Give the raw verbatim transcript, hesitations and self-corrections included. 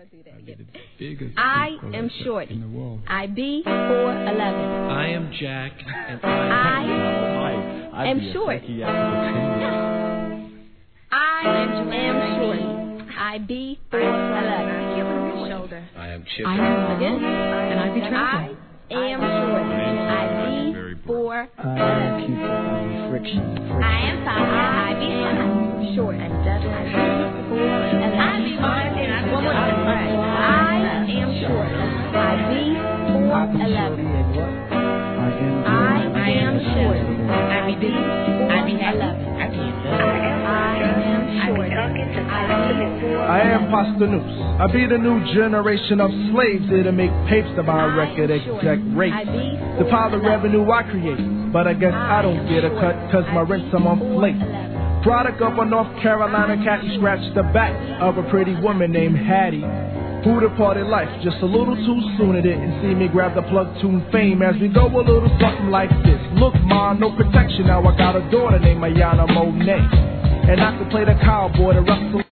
do that again. I am Shorty. I be four eleven. I am Jack, and I, I am short. I am Shorty. I be four eleven. Shoulder. I am Chip. I am again, and I be Travel. I am Shorty. I be four eleven. I am Tanya. I be five. Short. And Devin. I be four eleven. I be one. One more time. I am short. I be four eleven. I am short. I be I be eleven. I am short. I am Pastanuce. I be the new generation of slaves there to make papes to buy record exec rates. The pile of revenue I create, but I guess I don't get a cut cause my rent's a month late. Product of a North Carolina cat who scratched the back of a pretty woman named Hattie. Who departed life just a little too soon. It didn't see me grab the plug tune fame as we go a little something like this. Look, ma, no protection. Now I got a daughter named Ayana Monet, and I can play the cowboy, the Russell.